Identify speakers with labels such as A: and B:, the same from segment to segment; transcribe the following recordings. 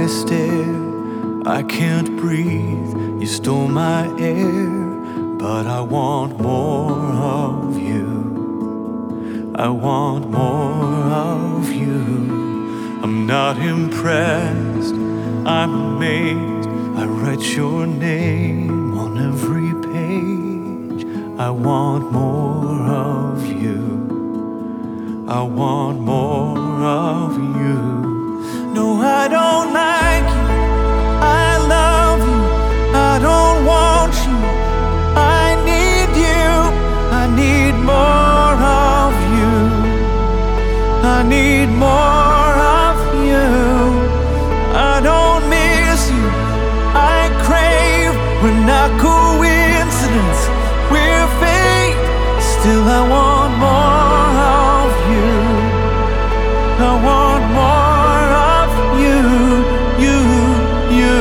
A: I stare, I can't breathe. You stole my air, but I want more of you. I want more of you. I'm not impressed, I'm amazed. I write your name on every page. I want more of you. I want more of you. No, I don't like you. I love you. I don't want you. I need you. I need more of you. I need more of you. I don't miss you. I crave. We're not coincidence. We're fate. Still, I want more of you. I want more of you, you, you.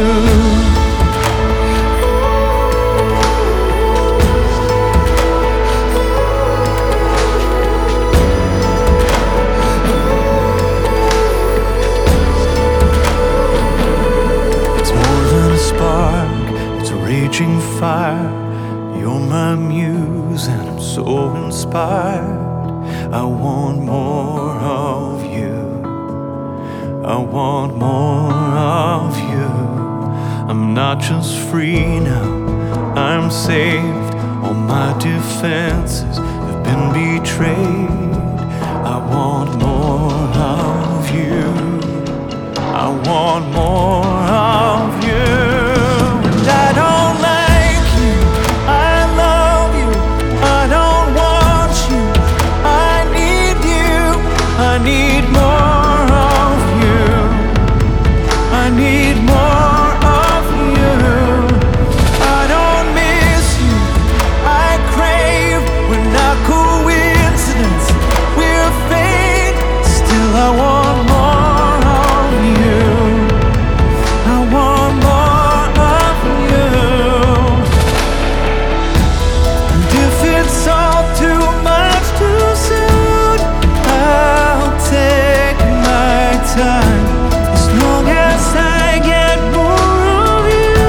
A: It's more than a spark, it's a raging fire. You're my muse and I'm so inspired. I want more of you. I want more of you. I'm not just free now, I'm saved. All my defenses have been betrayed. I want more of you. I want more of you. And I don't like you. I love you. I don't want you. I need you. I need more of you. I need more of you. I don't miss you. I crave. We're not coincidence. We're fate. Still, I want more of you. I want more of you. And if it's all too much too soon, I'll take my time. As long as I get more of you.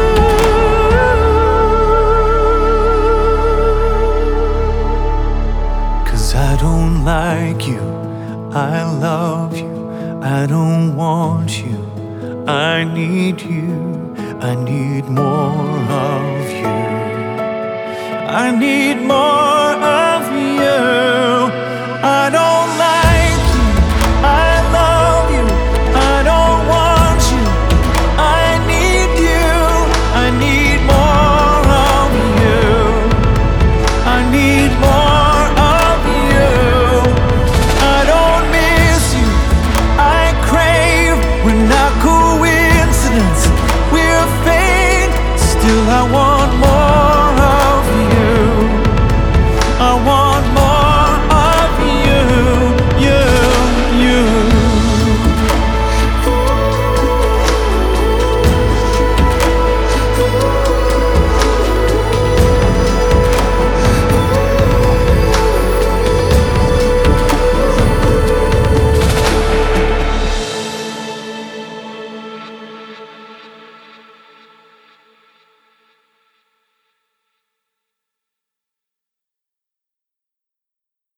A: 'Cause I don't like you. I love you. I don't want you. I need you. I need more of you. I need more